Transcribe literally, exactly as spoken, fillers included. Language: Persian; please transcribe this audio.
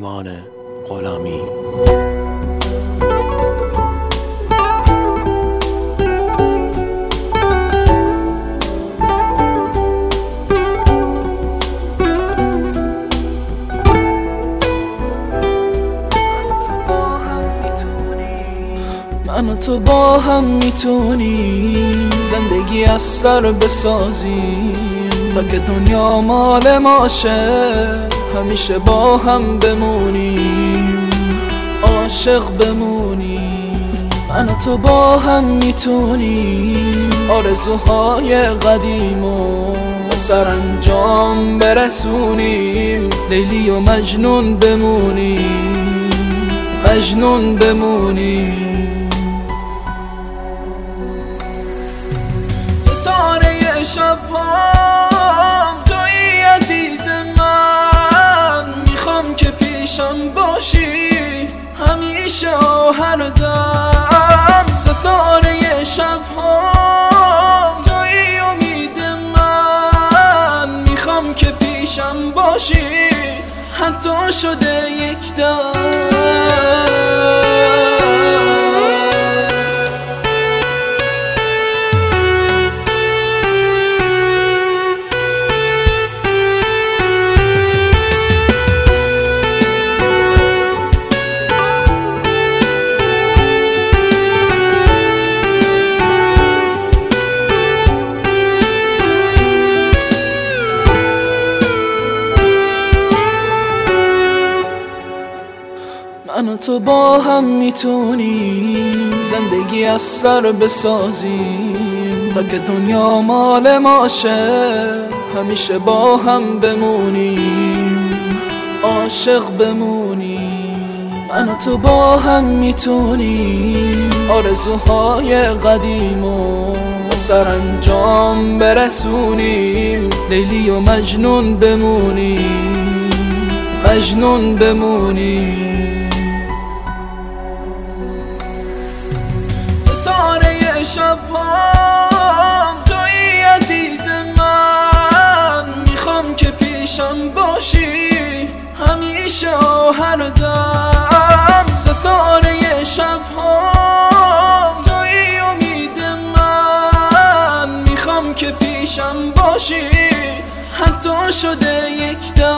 ایمان غلامی. من و تو با هم میتونیم زندگی از سر بسازیم تا که دنیا مال ماشه، همیشه با هم بمونیم، عاشق بمونیم. من و تو با هم میتونیم آرزوهای قدیمو به سرانجام برسونیم، لیلی و مجنون بمونیم، مجنون بمونیم. ستاره شب‌هام تویی عزیز من، میخوام که پیشم باشی همیشه و هر دم. ستاره شب‌هام تویی امید من، میخوام که پیشم باشی حتی شده یک دم. من و تو با هم میتونیم زندگی از سر بسازیم تا که دنیا مال ماشه، همیشه با هم بمونیم، عاشق بمونیم. من و تو با هم میتونیم آرزوهای قدیمو به سرانجام برسونیم، لیلی و مجنون بمونیم، مجنون بمونیم. ستاره شب‌هام تویی عزیز من، میخوام که پیشم باشی همیشه و هر دم. ستاره شب‌هام تویی امید من، میخوام که پیشم باشی حتی شده یک دم.